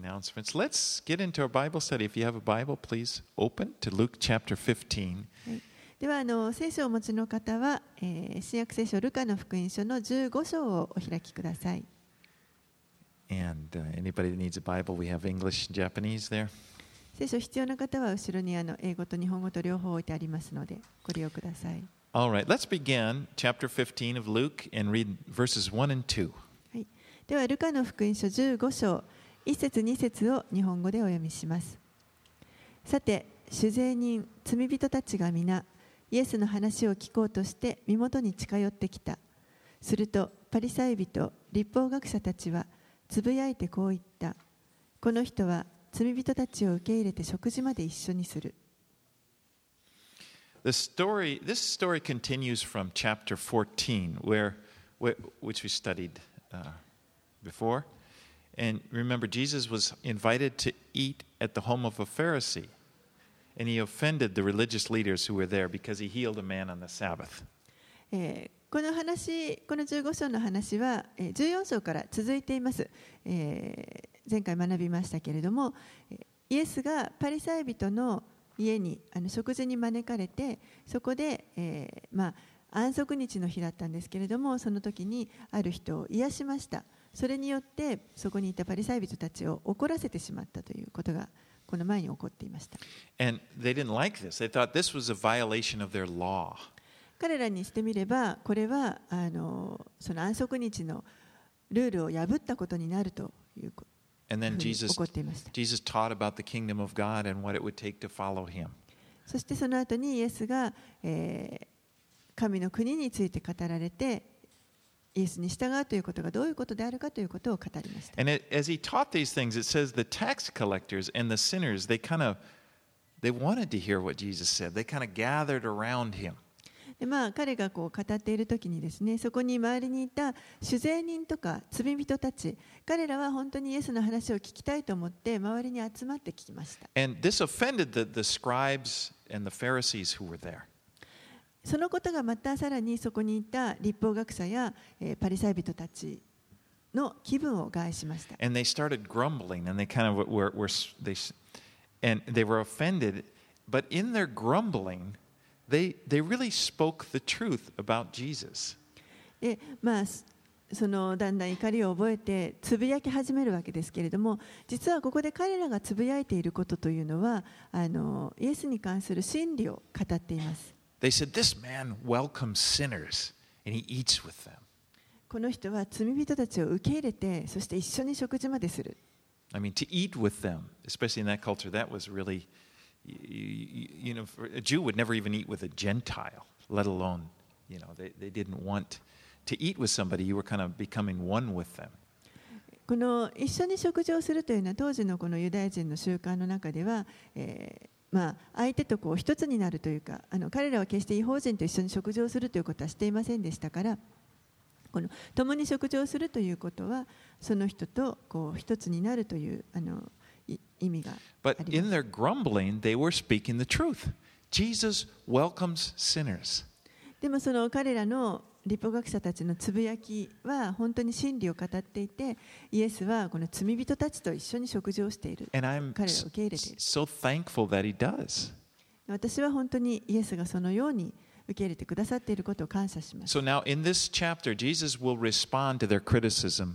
announcements. Let's get into our Bible study. If you have a Bible, please open to Luke chapter 15. では聖書をお持ちの方は、新約聖書ルカの福音書の15章をお開きください。 And anybody that needs a Bible, we have English and Japanese there. 聖書必要な方は後ろに英語と日本語と両方置いてありますのでご利用ください。 All right, let's begin chapter 15 of Luke and read verses 1 and 2. はい、ではルカの福音書15章1節2節を日本語でお読みします。さて、主税人、罪人たちが皆イエスの話を聞こうとして身元に近寄ってきた。するとパリサイ人、律法学者たちはつぶやいてこう言った。この人は罪人たちを受け入れて食事まで一緒にする。 This story continues from chapter 14, which we studied before. And remember, Jesus was invited to eat at the home of a Pharisee, and he offended the religious leaders who were there because he healed a man on the Sabbath. この15章の話は14章から続いています。前回学びましたけれども、イエスがパリサイ人の家に食事に招かれて、そこで、安息日の日だったんですけれども、その時にある人を癒しました。それによってそこにいたパリサイ人たちを怒らせてしまったということがこの前に起こっていました。 And they didn't like this. They thought this was a violation of their law. 彼らにしてみれば、これはその安息日のルールを破ったことになるということ。 And then Jesus taught about the kingdom of God and what it would take to follow him. そしてその後にイエスが、神の国について語られて、イエスに従うということがどういうことであるかということを語りました。 And as he taught these things, it says the tax collectors and the sinners, they wanted to hear what Jesus said. They kind of gathered around him. で彼が語っているときにですね、そこに周りにいた主税人とか罪人たち、彼らは本当にイエスの話を聞きたいと思って周りに集まって聞きました。 And this offended the scribes and the Pharisees who were there. そのことがまたさらにそこにいた律法学者やパリサイ人たちの気分を害しました。 And they started grumbling, and they kind of they were offended, but in their grumbling,They really spoke the truth about Jesus. で、そのだんだん怒りを覚えてつぶやき始めるわけですけれども、実はここで彼らがつぶやいていることというのは、イエスに関する真理を語っています。 They said, "This man welcomes sinners, and he eats with them." この人は罪人たちを受け入れて、そして一緒に食事までする。 I mean, to eat with them, especially in that culture, that was really.You know, a Jew would never even eat with a Gentile, let alone, they didn't want to eat with somebody. You were kind of becoming one with them. この一緒に食事をするというのは当時のこのユダヤ人の習慣の中では、相手と一つになるというか、彼らは決して異邦人と一緒に食事をするということはしていませんでしたから、この共に食事をするということはその人と一つになるという意味があります。 But in their grumbling, they were speaking the truth. Jesus welcomes sinners. でもその彼らの律法学者たちのつぶやきは本当に真理を語っていて、イエスはこの罪人たちと一緒に食事をしている。彼らを受け入れている。 So thankful that he does. 私は本当にイエスがそのように受け入れてくださっていることを感謝します。 So now in this chapter, Jesus will respond to their criticism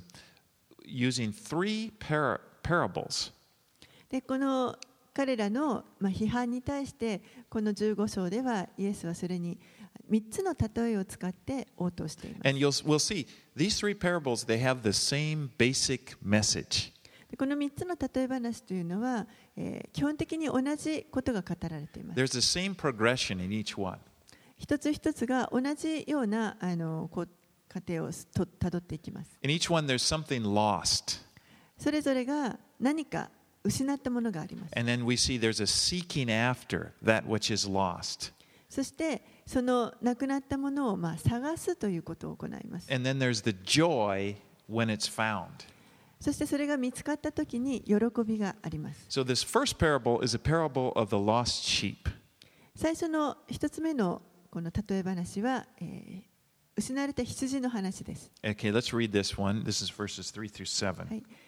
using three parables. でこの彼らの批判に対してこの15章ではイエスはそれに3つの例えを使って応答しています。 And we'll see these three parables, they have the same basic message. でこの3つの例え話というのは、基本的に同じことが語られています。 There's the same progression in each one. 一つ一つが同じような過程をたどっていきます。 In each one, there's something lost. それぞれが何か失ったものがあります。 And then we see there's a seeking after that which is lost. そしてそのなくなったものを探すということを行います。 And then there's the joy when it's found. そしてそれが見つかったときに喜びがあります。 So this first parable is a parable of the lost sheep. 最初の一つ目のこの例え話は、失われた羊の話です。 Okay, let's read this one. This is verses 3 through 7. はい、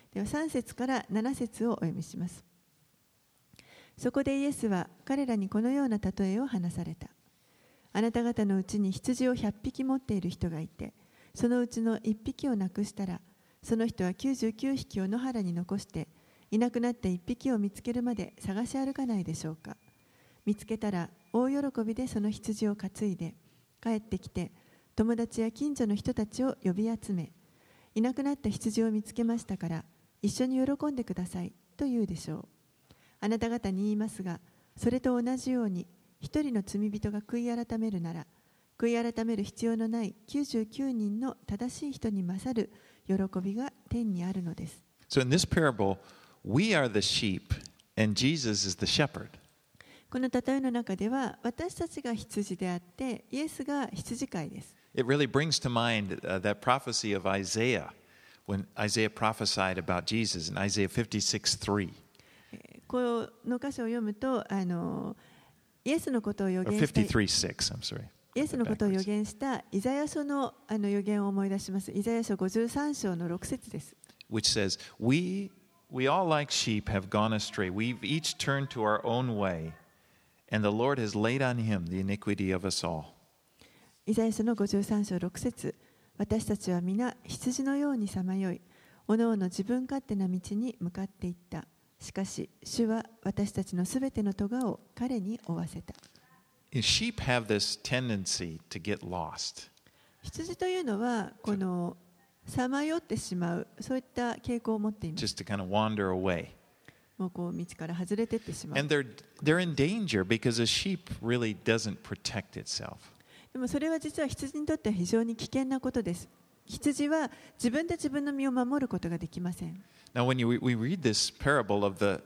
では3節から7節をお読みします。そこでイエスは彼らにこのような例えを話された。あなた方のうちに羊を100匹持っている人がいて、そのうちの1匹をなくしたら、その人は99匹を野原に残して、いなくなった1匹を見つけるまで探し歩かないでしょうか。見つけたら大喜びでその羊を担いで帰ってきて、友達や近所の人たちを呼び集め、いなくなった羊を見つけましたから一緒に喜んでくださいと言うでしょう。あなた方に言いますが、それと同じように一人の罪人が悔い改めるなら、悔い改める必要のない99人の正しい人に勝る喜びが天にあるのです。 So in this parable, we are the sheep and Jesus is the shepherd. この例えの中では、私たちが羊であって、イエスが羊飼いです。 It really brings to mind that prophecy of Isaiah when Isaiah prophesied about Jesus in Isaiah 56:3. この箇所を読むと、イエスのことを予 Or 言した 53:6, I'm sorry. イエスのことを予言したイザヤ書の予言を思い出します。イザヤ書53章の6節です。 Which says, We all like sheep have gone astray. We've each turned to our own way, and the Lord has laid on him the iniquity of us all. イザヤ書の53章6節、私たちは皆羊のようにさまよい、おのおの自分勝手な道に向かっていった。しかし、主は私たちのすべての咎を彼に負わせた。 Sheep have this tendency to get lost. 羊というのは、このさまよってしまう、そういった傾向を持っています。 Just to kind of wander away. もうこう道から外れていってしまう。 And they're in danger because a sheep really doesn't protect itself. でもそれは実は羊にとっては非常に危険なことです。羊は自分で自分の身を守ることができません。 Now, when we read this parable of the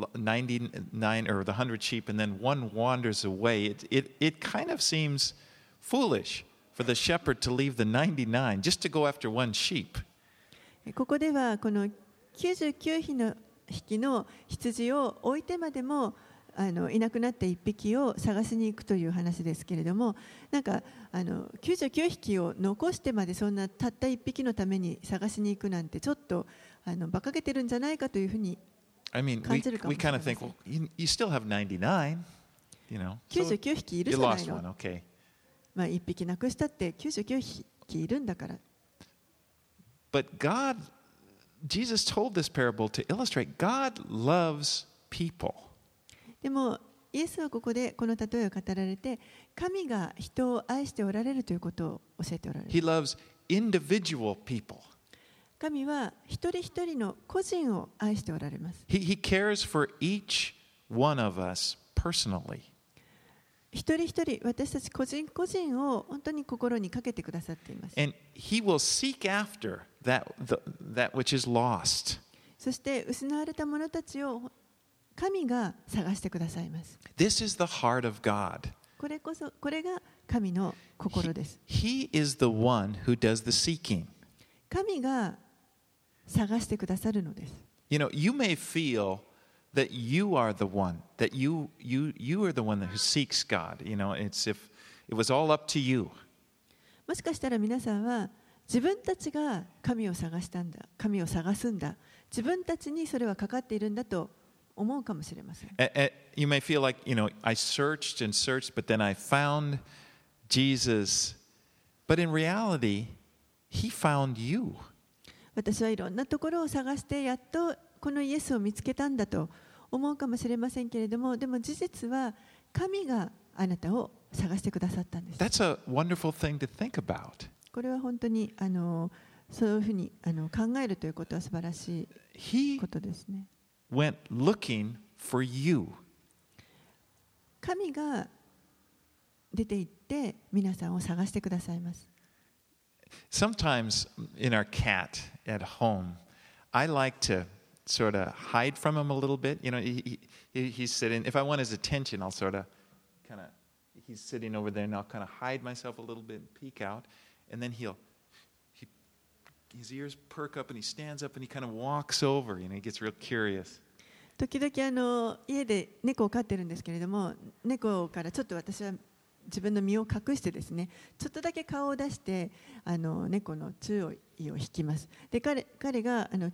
99 or the 100 sheep and then one wanders away, it kind of seems foolish for the shepherd to leave the 99 just to go after one sheep. ここではこの99匹の羊を置いてまでもいなくなった1匹を探しに行くという話ですけれども、なんか99匹を残してまでそんなたった1匹のために探しに行くなんてちょっと馬鹿げてるんじゃないかというふうに I mean, 感じるかも we しれ kind ま of せん。 think, well, you still have 99, you know. So 99匹いる you じゃない lost の。 one, okay. まあ1匹なくしたって99匹いるんだから。 But Jesus told this parable to illustrate God loves people. でもイエスはここでこの例えを語られて、神が人を愛しておられるということを教えておられる。 He loves individual people. 神は一人一人の個人を愛しておられます。 He cares for each one of us personally. 一人一人、私たち個人個人を本当に心にかけてくださっています。 And He will seek after that which is lost. そして失われた者たちを神が探してくださいます。 This is the heart of God. これが神の心です。 He is the one who does the seeking. 神が探してくださるのです。 You know, you may feel that you are the one, that you are the one who seeks God. You know, it's if it was all up to you. もしかしたら皆さんは自分たちが神を探したんだ、神を探すんだ、自分たちにそれはかかっているんだと思うかもしれません。 You may feel like, you know, I searched and searched, but then I found Jesus. But in reality, He found you. 私はいろんなところを探してやっとこのイエスを見つけたんだと思うかもしれませんけれども、でも事実は神があなたを探してくださったんです。 That's a wonderful thing to think about. これは本当にそういうふうに考えるということは素晴らしい He ことですね。 went looking for you. 神が出て行って皆さんを探してくださいます。 Sometimes in our cat at home, I like to sort of hide from him a little bit. You know, he's sitting. If I want his attention, I'll sort of kind of, he's sitting over there and I'll kind of hide myself a little bit and peek out. And then his ears perk up and he stands up and he kind of walks over. You know, he gets real curious. 時々家で猫を飼ってるんですけれども、猫からちょっと私は自分の身を隠してですね、ちょっとだけ顔を出して猫の注意を引きます。で彼が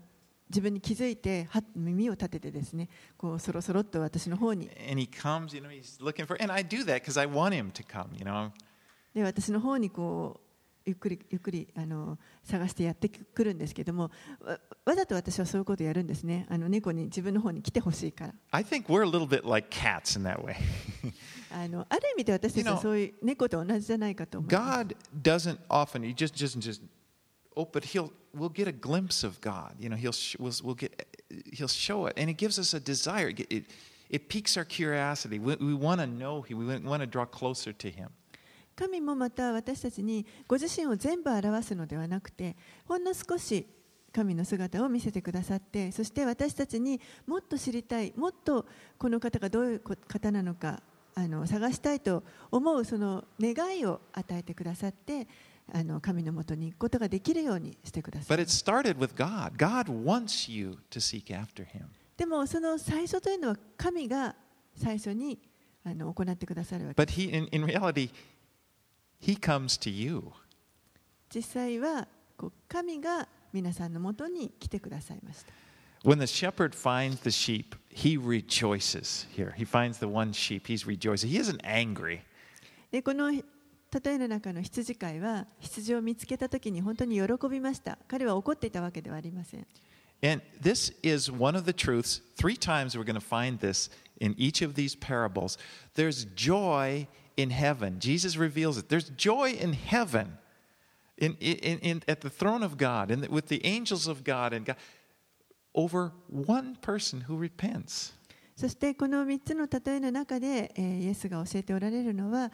自分に気づいて耳を立ててですね、こうそろそろっと私の方に And he comes, he's looking for, and I do that because I want him to come, で私の方にこうゆっくりゆっくり探してやってくるんですけども、わざと私はそういうことをやるんですね。猫に自分の方に来てほしいから。 I think we're a little bit like cats in that way. ある意味で私たちはそういう猫と同じじゃないかと思います。 God doesn't often, he just but we'll get a glimpse of God. He'll show it, and it gives us a desire. It piques our curiosity. We want to know him. We want to draw closer to him. 神もまた私たちにご自身を全部表すのではなくて、ほんの少し神の姿を見せてくださって、そして私たちにもっと知りたい、もっとこの方がどういう方なのか探したいと思うその願いを与えてくださって、神のもとに行くことができるようにしてください。 But it started with God. God wants you to seek after him. でもその最初というのは神が最初に行ってくださるわけです。 But in reality, he comes to you. 実際は神が皆さんのもとに来てくださいました。 When the shepherd finds the sheep, he rejoices. Here, he finds the one sheep. He's rejoicing. He isn't angry. でこの例えの中の羊飼いは羊を見つけたときに本当に喜びました。彼は怒っていたわけではありません。 And this is one of the truths. 3 times we're going to find this in each of these parables. There's joy in heaven. Jesus reveals it. There's joy in heaven, at the throne of God, and with the angels of God, and God, over one person who repents. そしてこの3つの例えの中で、イエスが教えておられるのは、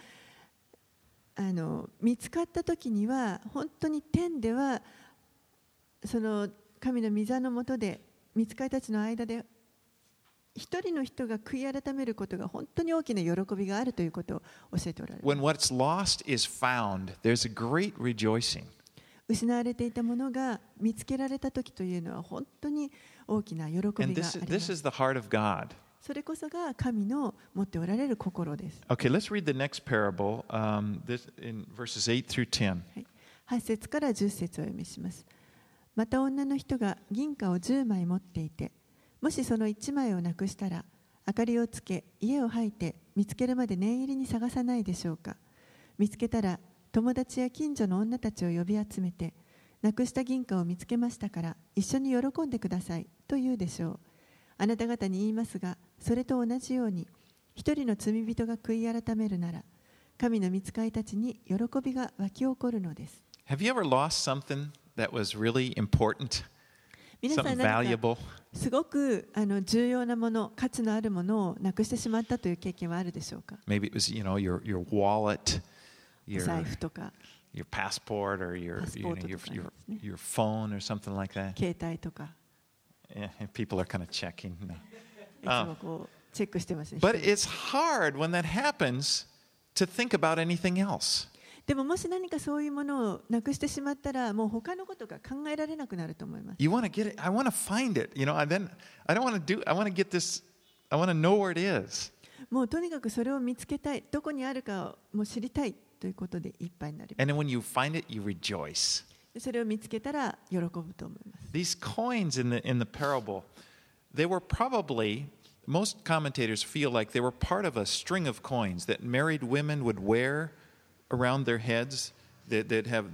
見つかった時には本当に天ではその神の御座の下で御使いたちの間で一人の人が悔い改めることが本当に大きな喜びがあるということを教えておられる。 When what's lost is found, there's a great rejoicing. 失われていたものが見つけられた時というのは本当に大きな喜びがあります。 This is the heart of God. それこそが神の持っておられる心です。 Okay, let's read the next parable, in verses 8 through 10. 8節から10節を読みします。また女の人が銀貨を10枚持っていて、もしその1枚をなくしたら、明かりをつけ、家を吐いて見つけるまで念入りに探さないでしょうか。見つけたら、友達や近所の女たちを呼び集めて、なくした銀貨を見つけましたから、一緒に喜んでくださいと言うでしょう。あなた方に言いますが、それと同じように、一人の罪人が悔い改めるなら、神の御使いたちに喜びが湧き起こるのです。 Have you ever lost something that was really important? 皆さ Something ん何 valuable? かすごく重要なもの、価値のあるものをなくしてしまったという経験はあるでしょうか。 Maybe it was, your wallet, お財布とか、 your passport, or your phone, or something like that. 携帯とか。 Yeah, people are kind of checking. いつもこうチェックしてますね。 But it's hard when that happens to think about anything else. でももし何かそういうものをなくしてしまったら、もう他のことが考えられなくなると思います。 You want to get it. I want to find it. And then I don't want to do. I want to get this. I want to know where it is. もうとにかくそれを見つけたい、どこにあるかをもう知りたいということでいっぱいになります。 And then when you find it, you rejoice. それを見つけたら喜ぶと思います。 These coins in the parable, they were probably. Most commentators feel like they were part of a string of coins that married women would wear around their heads. They'd have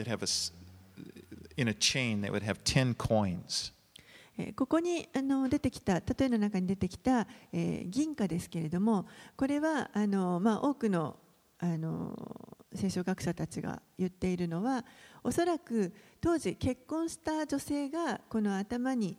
in a chain that would have 10 coins. ここに出てきた、例えの中に出てきた、銀貨ですけれども、これは多くの聖書学者たちが言っているのは、おそらく当時結婚した女性がこの頭に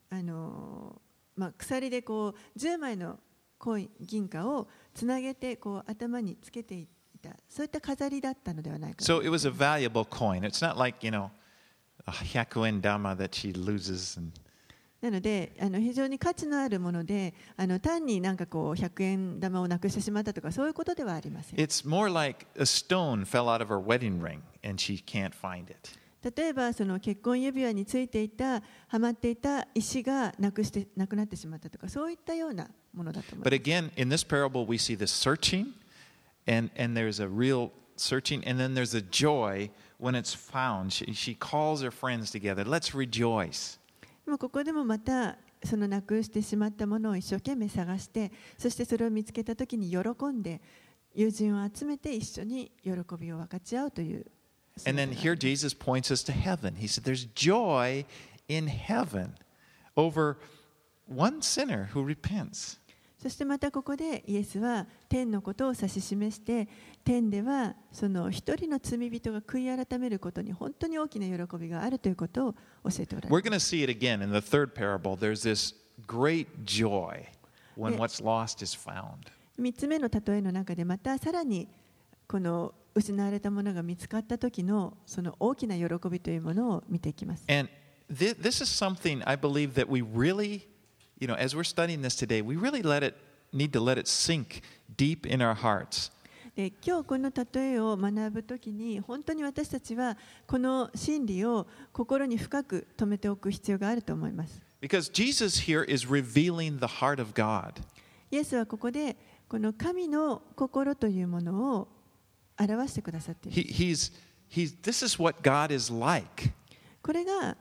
鎖でこう10枚の銀貨をつなげてこう頭につけていた、そういった飾りだったのではないか。 So it was a valuable coin. It's not like, a 100円玉 that she loses. なので非常に価値のあるもので、単になんかこう100円玉をなくしてしまったとかそういうことではありません。 It's more like a stone fell out of her wedding ring and she can't find it. 例えばその結婚指輪についていたはまっていた石がなくなってしまったとか、そういったようなものだと思います。 But again, in this parable, we see the searching, and there's a real searching, and then there's a joy when it's found. She calls her friends together. Let's rejoice. もうここでもまたそのなくしてしまったものを一生懸命探して、そしてそれを見つけたときに喜んで友人を集めて一緒に喜びを分かち合うという。 And then here Jesus points us to heaven. He said there's joy in heaven over one sinner who repents. そしてまたここでイエスは天のことを指し示して、天ではその一人の罪人が悔い改めることに本当に大きな喜びがあるということを教えておられます。 We're going to see it again in the third parable. There's this great joy when what's lost is found. 3つ目の例えの中でまたさらにこの失われたものが見つかった時のその大きな喜びというものを見ていきます。 And this is something I believe that we really, as we're studying this today, we really need to let it sink deep in our hearts. で今日この例えを学ぶときに本当に私たちはこの真理を心に深く留めておく必要があると思います。 Because Jesus here is revealing the heart of God. イエスはここでこの神の心というものを表してくださっている。 This is what God is like. これが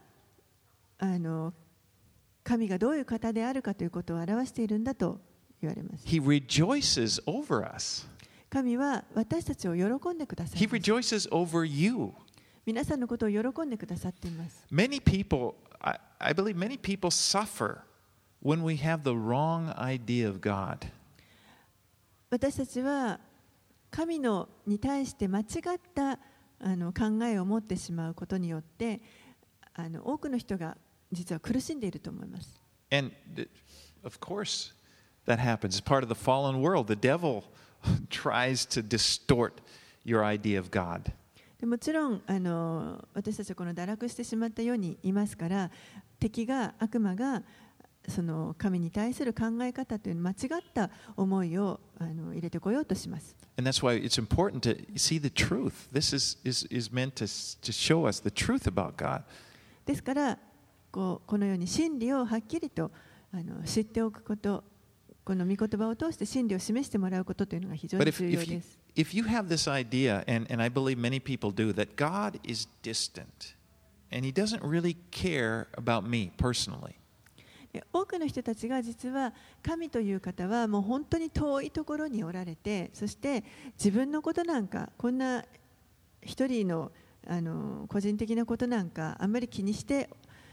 神がどういう方であるかということを表しているんだと言われます。 He rejoices over us. 神は私たちを喜んでください He ます。 rejoices over you. 皆さんのことを喜んでくださっています。 Many people, I believe many people suffer when we have the wrong idea of God. 私たちは神に対して間違った考えを持ってしまうことによって多くの人が実は苦しんでいると思います。 And of course that happens. It's part of the fallen world. The devil tries to distort your idea of God. もちろん私たちはこの堕落してしまったようにいますから、敵が悪魔がその神に対する考え方という間違った思いを入れてこようとします。 And that's why it's important to see the truth. This is meant to show us the truth about God. ですからこのように真理をはっきりと知っておくこと、この御言葉を通して真理を示してもらうことというのが非常に重要です。 If you have this idea, and I believe many people do, that God is distant and He doesn't really care about me personally. 多くの人たちが実は神という方はもう本当に遠いところにおられて、そして自分のことなんかこんな一人の個人的なことなんかあんまり気にして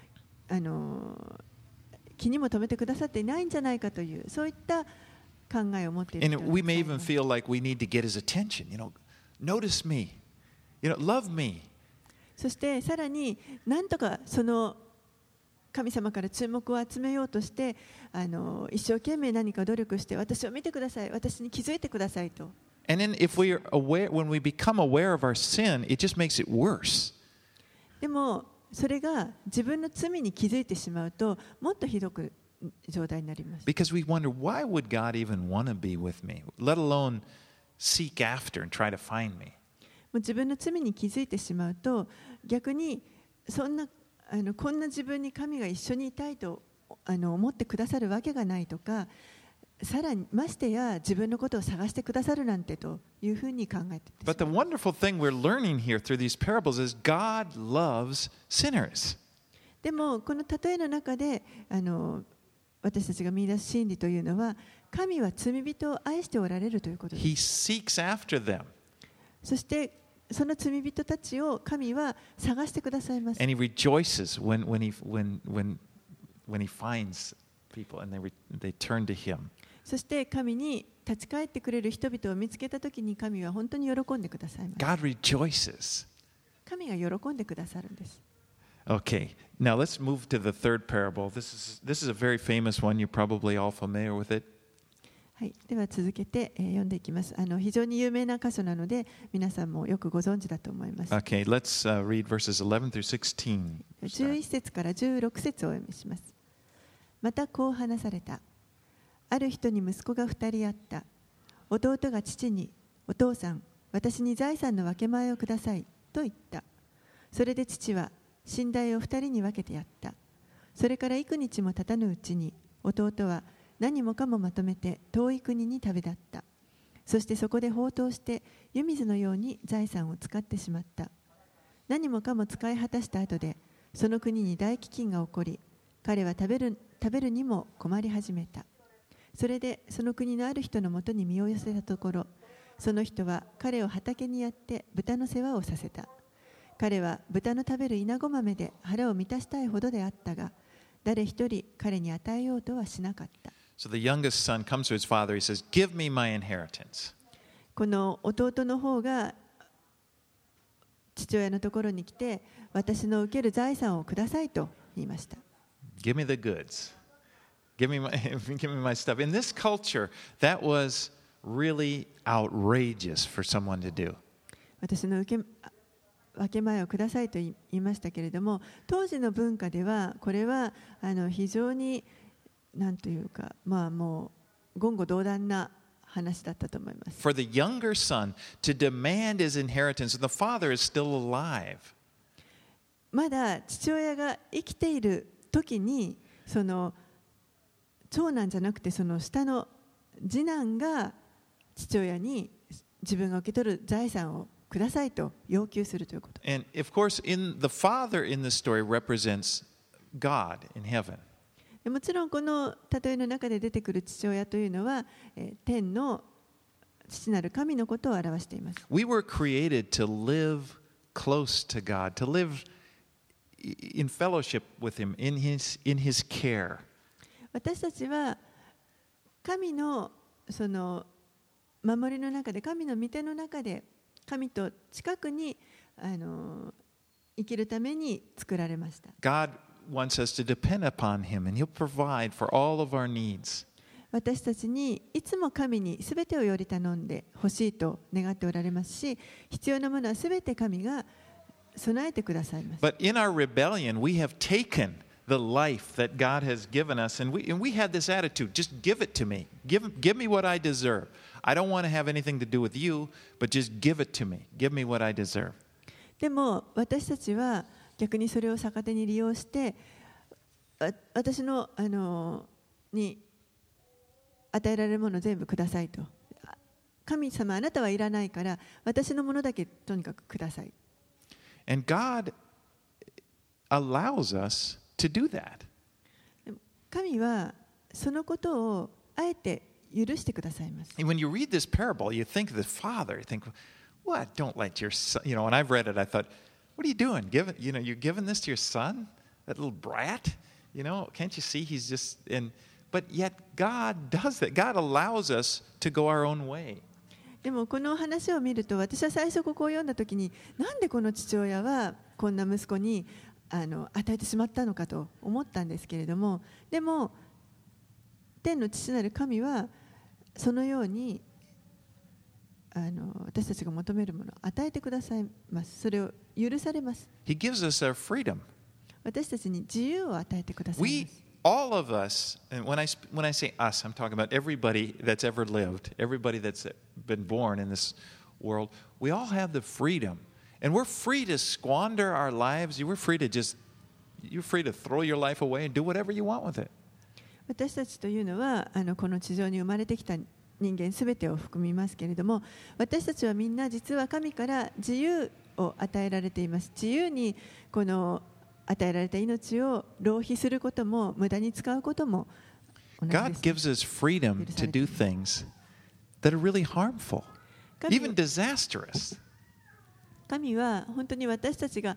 気にも留めてくださっていないんじゃないかというそういった考えを持っている人が And we may even feel like we need to get His attention. Notice me. Love me. そしてさらに何とかその神様から注目を集めようとして一生懸命何か努力して私を見てください、私に気づいてくださいと。 And then when we become aware of our sin, it just makes it worse. でもそれが自分の罪に気づいてしまうともっとひどく状態になります。 Because we wonder, why would God even want to be with me, let alone seek after and try to find me? もう自分の罪に気づいてしまうと逆にこんな自分に神が一緒にいたいと思ってくださるわけがないとか、さらにましてや自分のことを探してくださるなんてというふうに考えています。 But the wonderful thing we're learning here through these parables is God loves sinners. でもこの例えの中で私たちが見出す真理というのは、神は罪人を愛しておられるということです。 He seeks after them. そしてその罪人たちを神は探してくださいます。 And He rejoices when He finds people and they turn to Him. そして神に立ち返ってくれる人々を見つけたときに神は本当に喜んでくださいます。 God rejoices. 神が喜んでくださるんです。 Okay, now let's move to the third parable. This is a very famous one. You're probably all familiar with it. はい、では続けて、読んでいきます。非常に有名な箇所なので皆さんもよくご存知だと思います。 Okay, let's read verses 11 through 16. 11節から16節をお読みします。またこう話された。ある人に息子が2人あった。弟が父に、お父さん、私に財産の分け前をくださいと言った。それで父は寝台を2人に分けてやった。それから幾日も経たぬうちに弟は何もかもまとめて遠い国に旅立った。そしてそこで放蕩して湯水のように財産を使ってしまった。何もかも使い果たした後でその国に大飢饉が起こり、 彼は食べるにも困り始めた。それでその国のある人のもとに身を寄せたところ、その人は彼を畑にやって豚の世話をさせた。彼は豚の食べるイナゴ豆で腹を満たしたいほどであったが、誰一人彼に与えようとはしなかった。 So the youngest son comes to his father. He says, "Give me my inheritance." この弟の方が父親のところに来て、私の受ける財産をくださいと言いました。 Give me the goods. Give me my stuff. In this culture, that was really outrageous for someone to do. 私の分け前をくださいと言いましたけれども、当時の文化ではこれは非常に何というか、もう言語道断な話だったと思います。 For the younger son to demand his inheritance, and the father is still alive. まだ父親が生きている時に、その長男じゃなくてその下の次男が父親に自分が受け取る財産をくださいと要求するということ。 And of course, the father in the story represents God in heaven. もちろんこの例えの中で出てくる父親というのは、天の父なる神のことを表しています。 We were created to live close to God, to live in fellowship with Him, in His care. 私たちは神のその守りの中で、神の御手の中で、神と近くに生きるために作られました。 God wants us to depend upon Him, and He'll provide for all of our needs. 私たちにいつも神にすべてをより頼んでほしいと願っておられますし、必要なものはすべて神が備えてくださいます。 But in our rebellion, we have taken the life that God has given us, and we had this attitude: just give it to me, give me what I deserve. I don't want to have anything to do with you, but just give it to me. Give me what I deserve. でも私たちは逆にそれを逆手に利用して、私のに与えられるものを全部くださいと。神様、あなたはいらないから私のものだけとにかくください。 And God allows us to do that. 神はそのことをあえて許してくださいます。 And when you read this parable, you think of the father. You think, "What? Don't let your son." You know, when I've read it, I thought, "What are you doing? You're giving this to your son, that little brat. You know, can't you see he's just?" But yet God does that. God allows us to go our own way. でもこの話を見ると、私は最初ここを読んだときに、なんでこの父親はこんな息子に与えてしまったのかと思ったんですけれども、でも天の父なる神はそのように私たちが求めるものを与えてくださいます。それを許されます。 He gives us our freedom. 私たちに自由を与えてくださいます。 All of us, and when I say us, I'm talking about everybody that's ever lived, everybody that's been born in this world. We all have the freedom, and we're free to squander our lives. You're free to throw your life away and do whatever you want with it. 私たちというのはこの地上に生まれてきた人間すべてを含みますけれども、私たちはみんな実は神から自由を与えられています。自由にこの与えられた命を浪費することも無駄に使うことも同じです。 God gives us freedom to do things that are really harmful, even disastrous. 神は本当に私たちが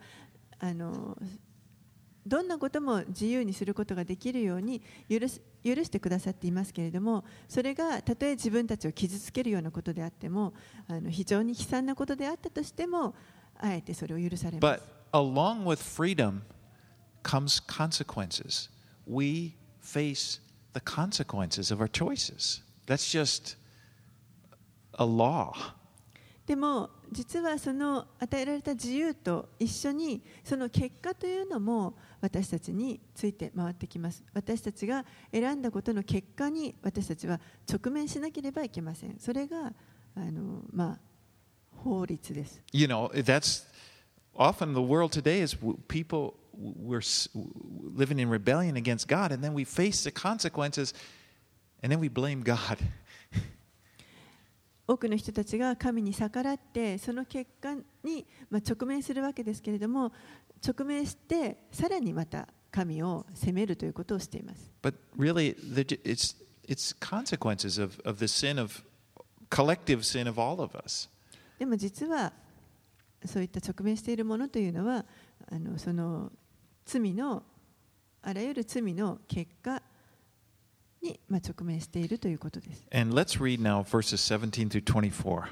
どんなことも自由にすることができるように許してくださっていますけれども、それがたとえ自分たちを傷つけるようなことであっても、非常に悲惨なことであったとしても、あえてそれを許されます。 But along with freedom comes consequences. We face the consequences of our choices. That's just a law. でも実はその与えられた自由と一緒にその結果というのも私たちについて回ってきます。私たちが選んだことの結果に私たちは直面しなければいけません。それが法律です。 You know, that's often the world today is people we're living in rebellion against God, and then we face the consequences, and then we blame God. 多くの人たちが神に逆らってその結果に直面するわけですけれども、直面してさらにまた神を責めるということをしています。 But really, it's consequences of the sin of collective sin of all of us. でも実はそういった直面しているものというのはその罪のあらゆる罪の結果に直面しているということです。 And let's read now verses 17 through 24.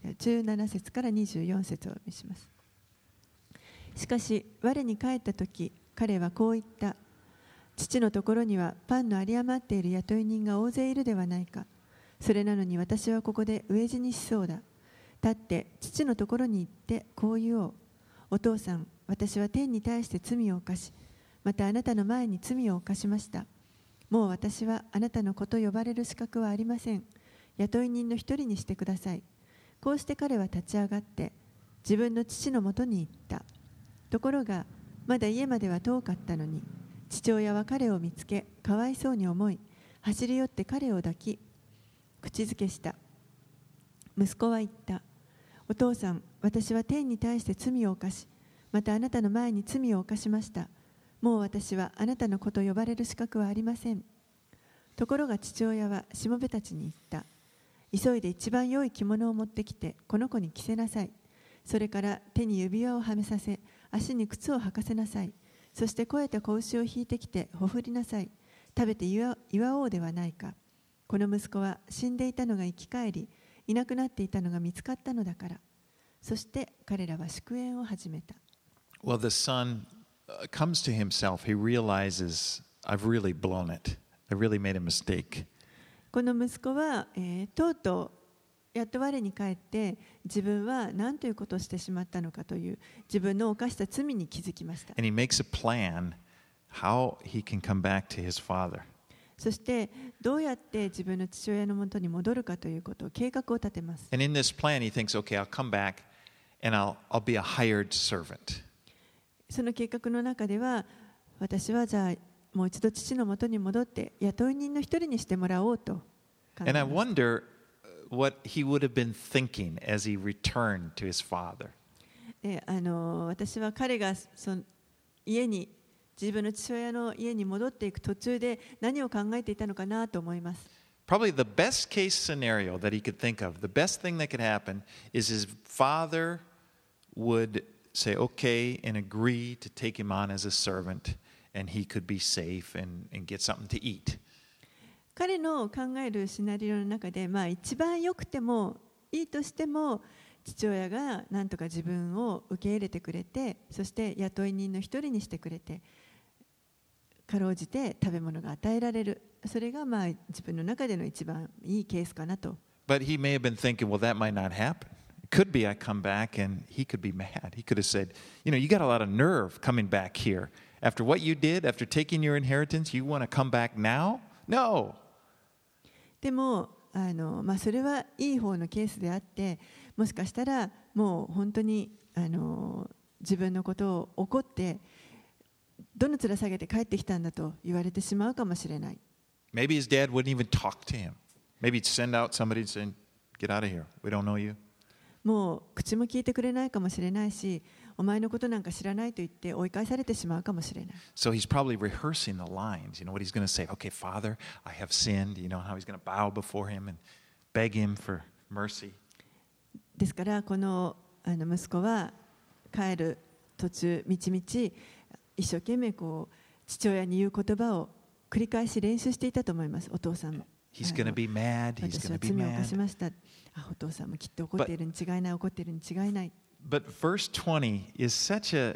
17節から24節を見します。しかし我に帰ったとき彼はこう言った。父のところにはパンの有り余っている雇い人が大勢いるではないか。それなのに私はここで飢え死にしそうだ。立って父のところに行ってこう言おう。お父さん、私は天に対して罪を犯し、またあなたの前に罪を犯しました。もう私はあなたの子と呼ばれる資格はありません。雇い人の一人にしてください。こうして彼は立ち上がって自分の父のもとに行った。ところがまだ家までは遠かったのに、父親は彼を見つけ、かわいそうに思い、走り寄って彼を抱き、口づけした。息子は言った。お父さん、私は天に対して罪を犯し、またあなたの前に罪を犯しました。もう私はあなたの子と呼ばれる資格はありません。ところが父親はしもべたちに言った。急いで一番良い着物を持ってきて、この子に着せなさい。それから手に指輪をはめさせ、足に靴を履かせなさい。そして肥えた子牛を引いてきてほふりなさい。食べて祝おうではないか。この息子は死んでいたのが生き返り、いなくなっていたのが見つかったのだから。そして彼らは祝宴を始めた。 Well, the son comes to himself. He realizes, I've really blown it. I really made a mistake. この息子は、とうとうやっと我に返って自分は何ということをしてしまったのかという自分の犯した罪に気づきました。 And he makes a plan how he can come back to his father. そしてどうやって自分の父親のもとに戻るかということを計画を立てます。 And in this plan, he thinks, okay, I'll come back and I'll be a hired servant. その計画の中では私はじゃあもう一度父のもとに戻って雇い人の一人にしてもらおうと考え And I ました。 wonder what he would have been thinking as he returned to his father. 私は彼が家に自分の父親の家に戻っていく途中で何を考えていたのかなと思います。 Probably the best case scenario that he could think of, the best thing that could happen, is his father would say okay and agree to take him on as a servant, and he could be safe and get something to eat. 彼の考えるシナリオの中で、一番良くてもいいとしても父親が何とか自分を受け入れてくれて、そして雇い人の一人にしてくれて、かろうじて食べ物が与えられる、それが自分の中での一番いいケースかなと。 But he may have been thinking, well, that might not happen. It could be I come back and he could be mad. He could have said, you got a lot of nerve coming back here. After what you did, after taking your inheritance, you want to come back now? No. でもそれはいい方のケースであって、もしかしたらもう本当に自分のことを怒ってどの面下げて帰ってきたんだと言われてしまうかもしれない。 Maybe his dad wouldn't even talk to him. Maybe he'd send out somebody and say, get out of here. We don't know you. もう口も聞いてくれないかもしれないし、お前のことなんか知らないと言って追い返されてしまうかもしれない。 So he's probably rehearsing the lines. What he's going to say. Okay, Father, I have sinned. How he's going to bow before him and beg him for mercy. ですからこの息子は帰る途中みちみち一生懸命父親に言う言葉を繰り返し練習していたと思います。お父さんも He's going to be mad. He's 私 going は to be 罪を犯し mad. ました。お父さんもきっと怒っているに違いない、怒っているに違いない。 But verse 20 is such a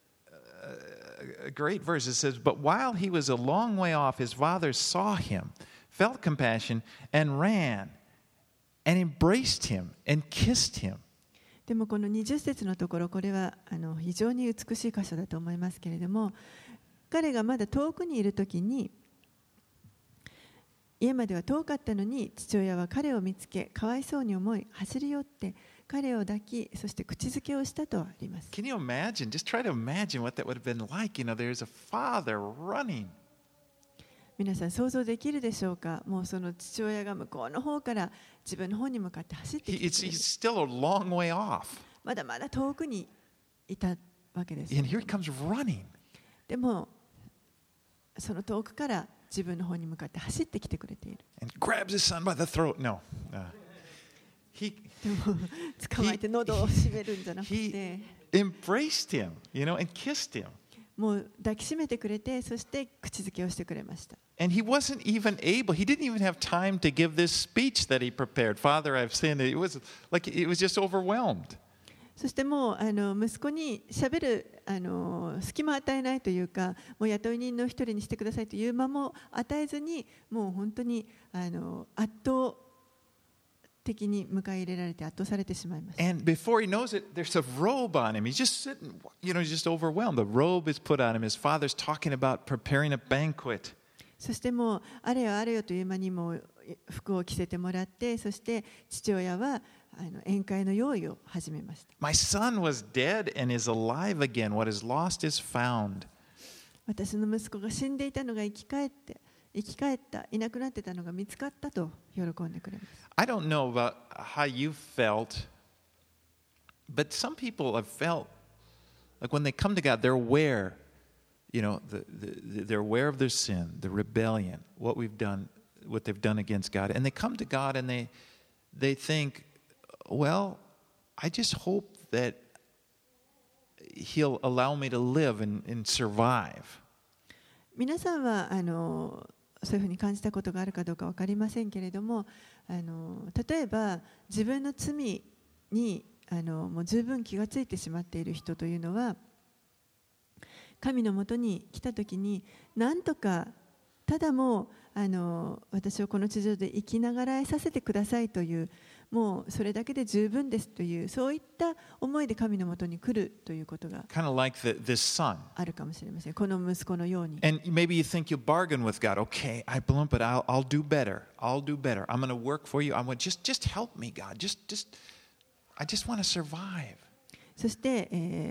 great verse. It says, but while he was a long way off, his father saw him, felt compassion, and ran and embraced him and kissed him. でもこの20節のところ、これは非常に美しい箇所だと思いますけれども、彼がまだ遠くにいるときに、家までは遠かったのに父親は彼を見つけ、かわいそうに思い走り寄って彼を抱き、そして口づけをしたとあります。 Can you imagine? Just try to imagine what that would have been like. There's a father running. 皆さん想像できるでしょうか。もうその父親が向こうの方から自分の方に向かって走ってきてくれ He's る。 still a long way off. まだまだ遠くにいたわけです。 And here he comes running. でもその遠くから自分の方に向かって走ってきてくれている。 and grabs his son by the throat. No. He でも捕まえて喉を締めるんじゃなくて、 embraced him, and kissed him. もう抱きしめてくれて、そして口づけをしてくれました。 And he wasn't even able, he didn't even have time to give this speech that he prepared. Father, I've sinned. It was like it was just overwhelmed. そしてもう息子にしゃべる隙間を与えないというか、もう雇い人の一人にしてくださいという間も与えずに、もう本当に圧倒的に迎え入れられて圧倒されてしまいました。 And before he knows it, there's a robe on him. He's just sitting, he's just overwhelmed. The robe is put on him. His father's talking about preparing a banquet. そしてもうあれよあれよという間にもう服を着せてもらって、そして父親は宴会の用意を始めました。 My son was dead and is alive again. What is lost is found. 私の息子が死んでいたのが生き返った、いなくなってたのが見つかったと喜んでくれます。 I don't know about how you felt, but some people have felt like when they come to God, they're aware, they're aware of their sin, the rebellion, what we've done, what they've done against God. And they come to God and they think, well, I just hope that He'll allow me to live and survive. 皆さんはそういうふうに感じたことがあるかどうか分かりませんけれども、例えば自分の罪にもう十分気がついてしまっている人というのは、神のもとに来たときに、なんとかただもう私をこの地上で生きながらえさせてくださいという、もうそれだけで十分ですという、そういった思いで神のもとに来るということが Kind of like this son. あるかもしれません。この息子のように。 And maybe you think you bargain with God. Okay, I blew it, but I'll do better. I'll do better. I'm going to work for you. I'm going to just help me, God. I just want to survive. そして、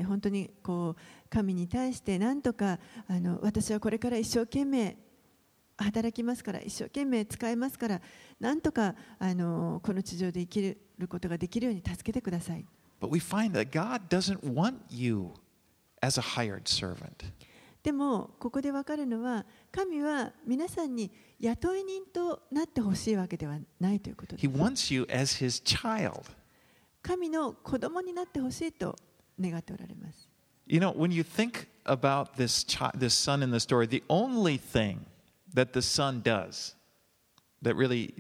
本当にこう神に対して何とか私はこれから一生懸命働きますから、一生懸命使いますから、なんとかこの地上で生きることができるように助けてください。 But we find that God doesn't want you as a hired servant. でもここで分かるのは、神は皆さんに雇い人となってほしいわけではないということです。 He wants you as His child. 神の子供になってほしいと願っておられます。 When you think about this son in the story, the only thing that the son does, that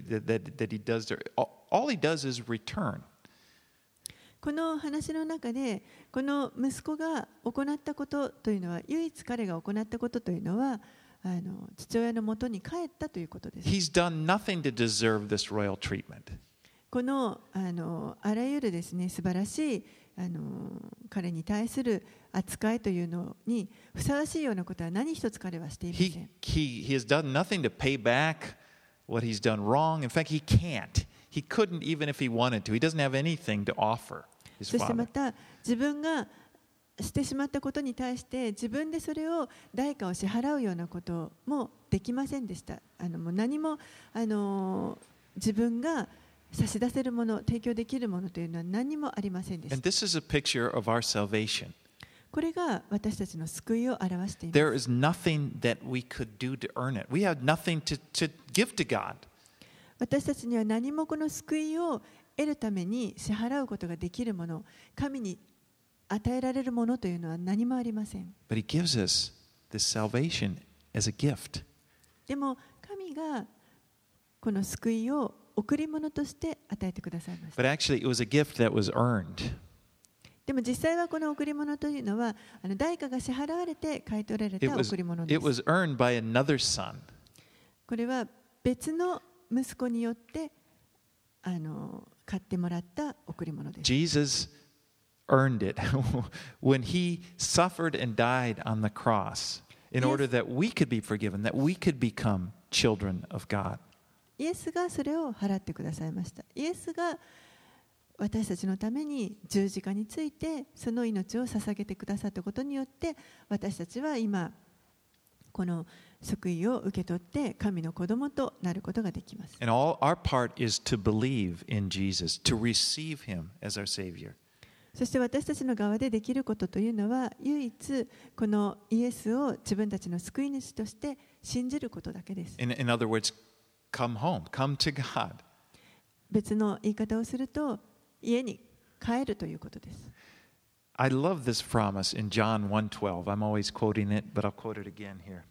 he does there, all he does is return. この話の中で、この息子が行ったことというのは、唯一彼が行ったことというのは、父親のもとに帰ったということです。 He's done nothing to deserve this royal treatment. このあらゆるですね、素晴らしい彼に対する扱いというのにふさわしいようなことは何一つ彼はしていません。 He has done nothing to pay back what he's done wrong. In fact, he can't. He couldn't even if he wanted to. He doesn't have anything to offer his そしてま father. た自分がしてしまったことに対して自分でそれを代価を支払うようなこともできませんでした。もう何も自分が差し出せるもの、提供できるものというのは何もありませんでし And た。 this is a picture of our salvation. これが私たちの救いを表しています。 There is nothing that we could do to earn it. We have nothing to give to God. 私たちには何もこの救いを得るために支払うことができるもの、神に与えられるものというのは何もありません。 But He gives us this salvation as a gift. でも神がこの救いを贈り物として与えてくださいました。 But actually, it was a gift that was earned. でも実際はこの贈り物というのは代価が支払われて買い取られ It た was, 贈り物で it す。 was earned by another son. これは別の息子によって買ってもらった贈り物です。 Jesus earned it when He suffered and died on the cross in Yes. order that we could be forgiven, that we could become children of God. イエスがそれを払ってくださいました。イエスが私たちのために十字架についてその命を捧げてくださったことによって、私たちは今この救いを受け取って神の子供となることができます。 And all our part is to believe in Jesus, to receive Him as our Savior. そして私たちの側でできることというのは、唯一このイエスを自分たちの救い主として信じることだけです。 In other words, come home, come to God. 別の言い方をすると、家に帰るということです。 I love this promise in John 1:12. I'm always quoting it, but I'll quote it again here.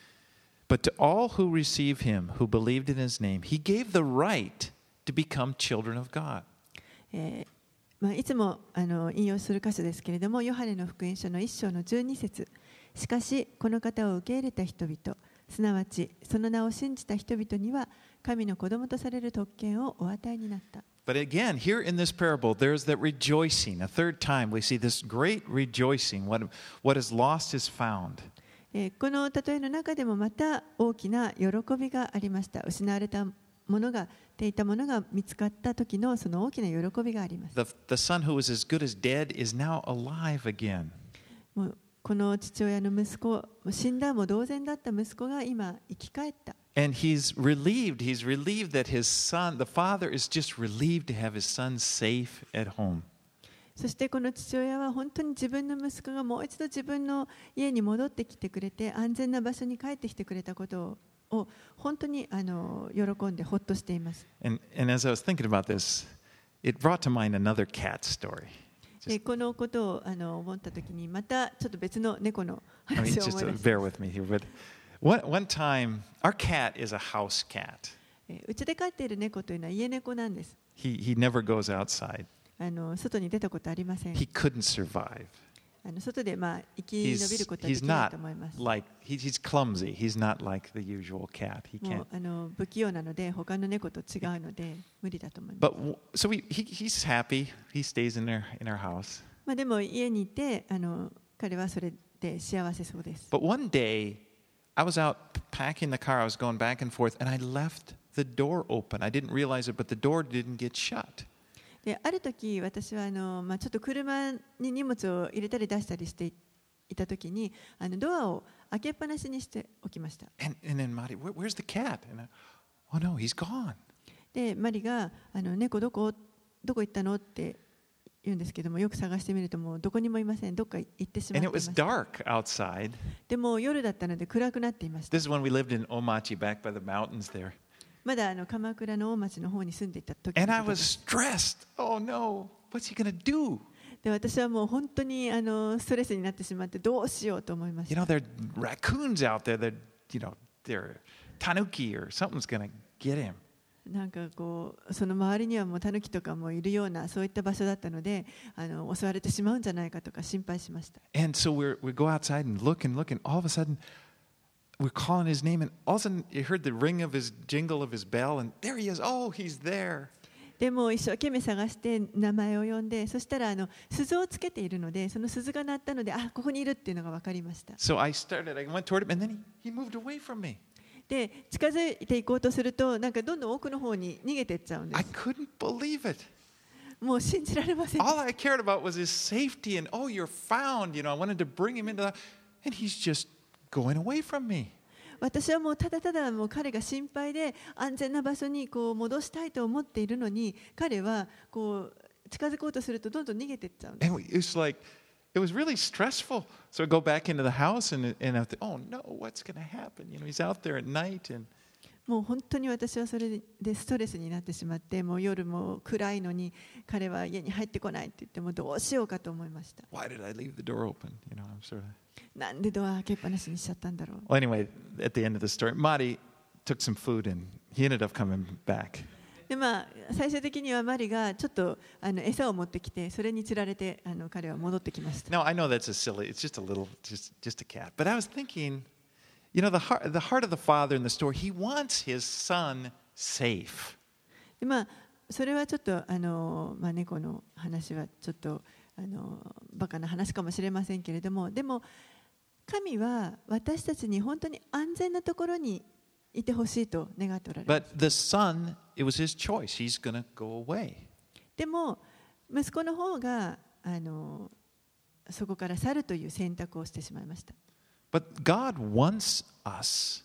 But to all who receive him, who believed in his name, he gave the right to become children of God. いつも引用する箇所ですけれども、ヨハネの福音書の1章の12節。しかし、この方を受け入れた人々、すなわちその名を信じた人々には、神の子供とされる特権をお与えになった。 But again, here in this parable, there's that rejoicing. A third time, we see this great rejoicing. What is lost is found. この例えの中でもまた大きな喜びがありました。失われたものが、ていたものが見つかった時のその大きな喜びがあります。 The son who was as good as dead is now alive again. もうこの父親の息子、死んだも同然だった息子が今生き返った。 And he's relieved that his son, the father is just relieved to have his son safe at home. そしてこの父親は本当に自分の息子がもう一度自分の家に戻ってきてくれて、安全な場所に帰ってきてくれたことを本当に喜んでほっとしています。 And as I was thinking about this, it brought to mind another cat story. このことを思ったときに、またちょっと別の猫の I mean, 話を just 思い出し bear with me here. But one time, our cat is a house cat. うちで飼っている猫というのは家猫なんです。 He never goes outside. 外に出たことありません。 He couldn't survive. 外で生き延びることはで He's きない not と思います。 like he's clumsy. He's not like the usual cat. He も can't. う不器用なので他の猫と違うので無理だと思います。 But so he's happy. He stays in our house. でも家にいて彼はそれで幸せそうです。 But one day, I was out packing the car. I was going back and forth, and I left the door open. I didn't realize it, but the door didn't get shut. である時私はちょっと車に荷物を入れたり出したりしていた時にドアを開けっぱなしにしておきました。 And then Marty, where's the cat? And oh no, he's gone. でマリが猫どこ行ったのって言うんですけども、よく探してみるともうどこにもいません。どっか行ってしまっ And て it い was ました。 dark outside. でも夜だったので暗くなっていました。 This is when we lived in Omachi, back by the mountains there. まだ鎌倉の大町の方に住んでいた時 And の I こと was です。 stressed. Oh no, what's he gonna do? で私はもう本当にストレスになってしまってどうしようと思いまし You た。 know, there are raccoons out there. They're tanuki or something's gonna get him. なんかその周りにはもうタヌキとかもいるようなそういった場所だったので襲われてしまうんじゃないかとか心配しました。 And so we go outside and look, and all of a sudden we're calling his name, and all of a sudden you heard the ring of his jingle of his bell, and there he is. Oh, he's there. でも一生懸命探して名前を呼んで、そしたら鈴をつけているので、その鈴が鳴ったので、ここにいるっていうのが分かりました。 So I went toward him, and then he moved away from me. で近づいていこうとすると、なんかどんどん奥の方に逃げていっちゃうんで I す。 couldn't believe it. もう信じられません。 All I cared about was his safety, and oh, you're found. I wanted to bring him into that, and he's just going away from me. 私はもうただただもう彼が心配で安全な場所に戻したいと思っているのに、彼は近づこうとするとどんどん逃げていっちゃうんです。 And it's like, it was really stressful. So I go back into the house, and I think, oh no, what's going to happen? He's out there at night, and もう本当に私はそれでストレスになってしまって、もう夜も暗いのに彼は家に入ってこないって言ってもどうしようかと思いました。 why did I leave the door open? I'm sort of. なんでドア開けっぱなしにしちゃったんだろう。 Well, anyway, at the end of the story, Marty took some food, and he ended up coming back. で最終的にはマリがちょっと餌を持ってきて、それにつられて彼は戻ってきました。 Now I know that's it's just a little, just a cat. But I was thinking, the heart of the father in the story, he wants his son safe. でそれはちょっと猫の話はちょっとバカな話かもしれませんけれども、でも神は私たちに本当に安全なところにいてほしいと願っておられます。 But the son, it was his choice. He's going to go away. でも息子の方がそこから去るという選択をしてしまいました。 But God wants us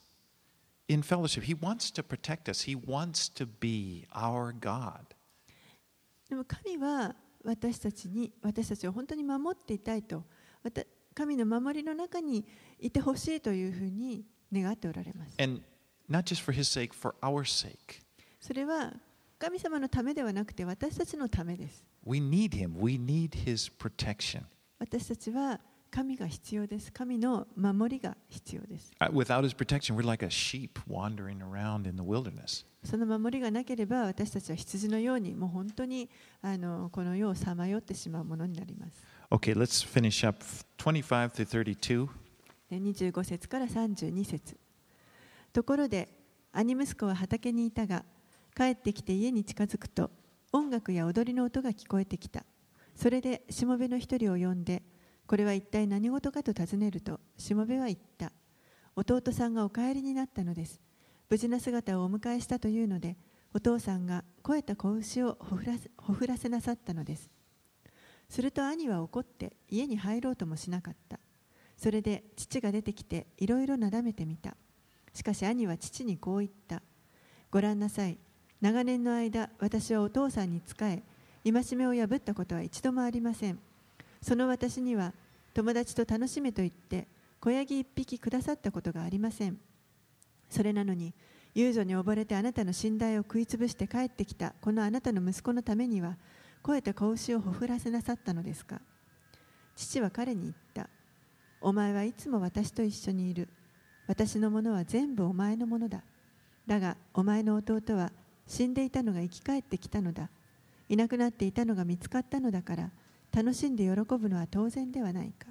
in fellowship. He wants to protect us. He wants to be our God. でも神は私たちを本当に守っていたいと、神の守りの中にいてほしいというふうに願っておられます。 And not just for his sake, for our sake. それは神様のためではなくて私たちのためです。 We need him. We need his protection. 私たちは神が必要です。神の守りが必要です。 Without his protection, we're like a sheep wandering around in the wilderness. その守りがなければ私たちは羊のようにもう本当にこの世をさまよってしまうものになります。 Okay, let's finish up 25 through 32. 25節から32節。ところで兄息子は畑にいたが、帰ってきて家に近づくと音楽や踊りの音が聞こえてきた。それでしもべの一人を呼んで、これは一体何事かと尋ねると、しもべは言った。弟さんがお帰りになったのです。無事な姿をお迎えしたというので、お父さんが肥えた子牛をほふらせなさったのです。すると兄は怒って家に入ろうともしなかった。それで父が出てきていろいろなだめてみた。しかし兄は父にこう言った。ご覧なさい。長年の間、私はお父さんに仕え、戒めを破ったことは一度もありません。その私には友達と楽しめと言って子ヤギ一匹くださったことがありません。それなのに遊女に溺れてあなたの寝台を食いつぶして帰ってきたこのあなたの息子のためには肥えた子牛をほふらせなさったのですか。父は彼に言った。お前はいつも私と一緒にいる。私のものは全部お前のものだ。だがお前の弟は死んでいたのが生き返ってきたのだ。いなくなっていたのが見つかったのだから楽しんで喜ぶのは当然ではないか。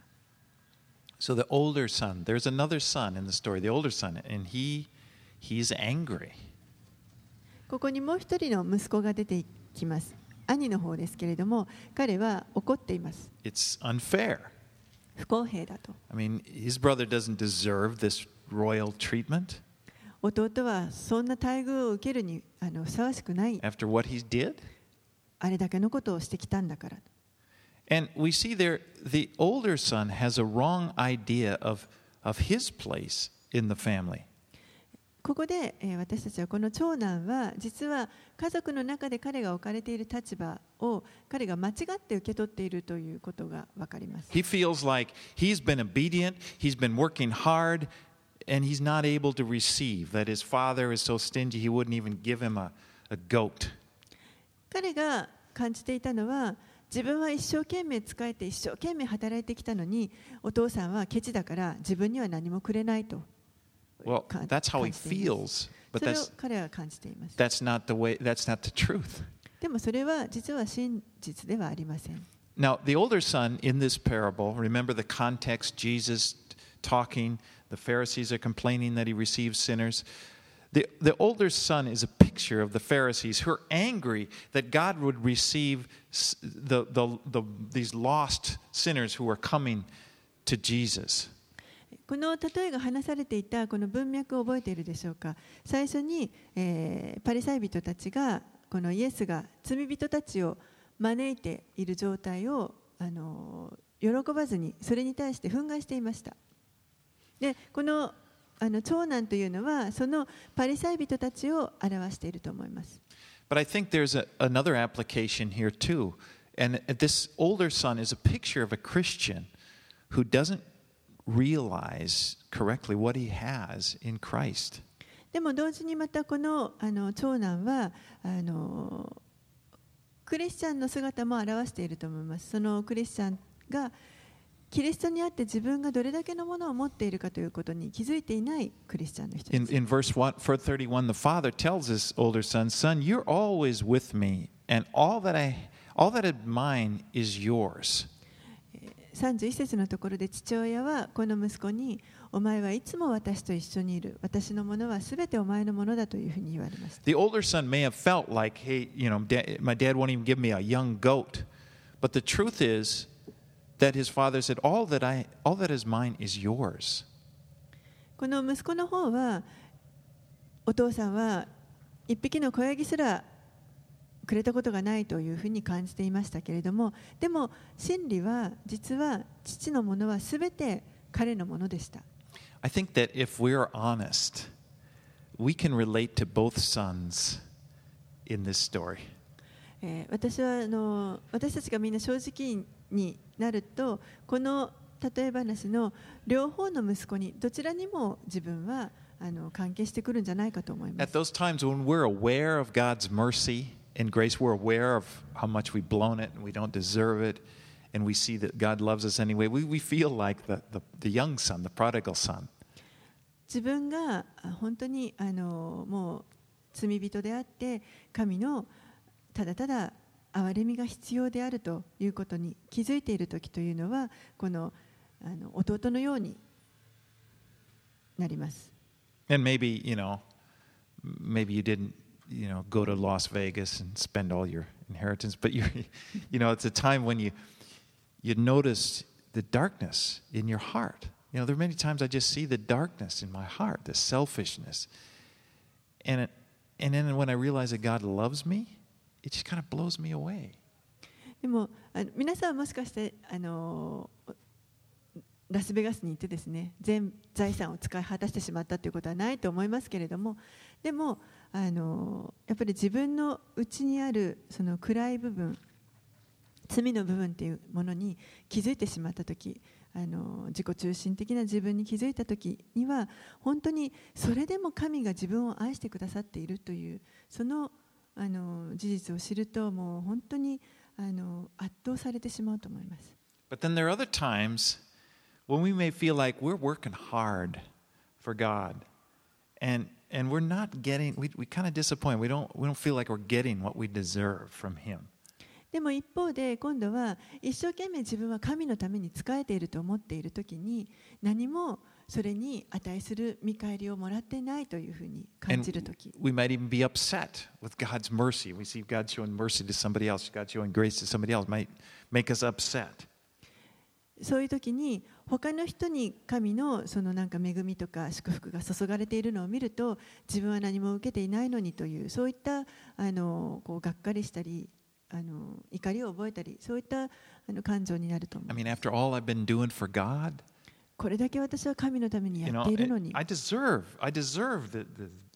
So the older son, there's another son in the story, the older son, and he's angry. ここにもう一人の息子が出てきます。兄の方ですけれども、彼は怒っています。 It's unfair. 不公平だと。 I mean, his brother doesn't deserve this royal treatment 弟はそんな待遇を受けるにふさわしくない。 after what he did. あれだけのことをしてきたんだから。 And we see there, the older son has a wrong idea of his place in the family. ここで私たちはこの長男は実は家族の中で彼が置かれている立場を彼が間違って受け取っているということが分かります。 He feels like he's been obedient, he's been working hard, and he's not able to receive. That his father is so stingy, he wouldn't even give him a goat. 彼が感じていたのは、自分は一生懸命仕えて一生懸命働いてきたのに、お父さんはケチだから自分には何もくれないと。 Well, that's how he feels, but それを彼は感じています。 that's not the way, that's not the truth. でもそれは実は真実ではありません。 Now, the older son in this parable, remember the context, Jesus talking, the Pharisees are complaining that he receives sinners. The older son is a picture of the Pharisees who are angry that God would receive these lost sinners who are coming to Jesus. この例えが話されていたこの文脈を覚えているでしょうか。最初に、パリサイ人たちがこのイエスが罪人たちを招いている状態を喜ばずにそれに対して憤慨していました。で、この長男というのはそのパリサイ人たちを表していると思います。 But I think there's another application here too. And this older son is a picture of a Christian who doesn't realize correctly what he has in Christ. でも同時にまたこの長男はクリスチャンの姿も表していると思います。そのクリスチャンがキリストにあって自分がどれだけのものを持っているかということに気づいていないクリスチャンの人です。 In verse 31, the father tells his older son, "Son, you're always with me, and all that is mine is yours." 31節のところで父親はこの息子に、お前はいつも私と一緒にいる。私のものはすべてお前のものだというふうに言われました。 The older son may have felt like, hey, my dad won't even give me a young goat. But the truth is that his father said, all that is mine is yours. この息子の方は、お父さんは一匹の子ヤギすらくれたことがないというふうに感じていましたけれども、でも真理は実は父のものはすべて彼のものでした。 I think that if we're honest, we can relate to both sons in this story. 私は私たちがみんな正直になると、この例え話の両方の息子にどちらにも自分は関係してくるんじゃないかと思いま At す。 those times when we're aware of God's mercy and grace, we're aware of how much we've blown it and we don't deserve it, and we see that God loves us anyway, we feel like the young son, the prodigal son. 自分が本当にもう罪人であって神のただただ憐れみが必要であるということに気づいている時というのは、この弟のようになります。 And maybe, maybe you didn't, go to Las Vegas and spend all your inheritance, but it's a time when you notice the darkness in your heart. There are many times I just see the darkness in my heart, the selfishness. And then when I realize that God loves me, it just kind of blows me away. でも皆さんはもしかしてラスベガスに行ってですね、全財産を使い果たしてしまったということはないと思いますけれども、でもやっぱり自分の内にあるその暗い部分、罪の部分というものに気づいてしまったとき、自己中心的な自分に気づいたときには、本当にそれでも神が自分を愛してくださっているというその事実を知ると、もう本当に圧倒されてしまうと思います。 But then there are other times when we may feel like we're working hard for God, and we're not getting, we kind of disappoint. We don't feel like we're getting what we deserve from Him. でも一方で今度は一生懸命自分は神のために仕えていると思っているときに、何もそれに値する見返りをもらっていないというふうに感じるとき、 We might even be upset with God's mercy. We see God showing mercy to somebody else, God showing grace to somebody else, might make us upset. そういうときに他の人に神のそのなんか恵みとか祝福が注がれているのを見ると、自分は何も受けていないのにという、そういったこうがっかりしたり怒りを覚えたり、そういった感情になると思う。 I mean, after all I've been doing for God, これだけ私は神のためにやっているのに、 I deserve the